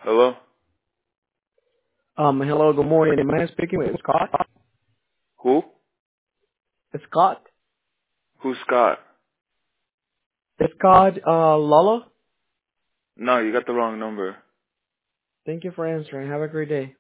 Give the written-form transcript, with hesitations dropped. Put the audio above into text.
Hello? Hello, good morning. Am I speaking with Scott? Who? Scott? Who's Scott? Scott, Lala? No, you got the wrong number. Thank you for answering. Have a great day.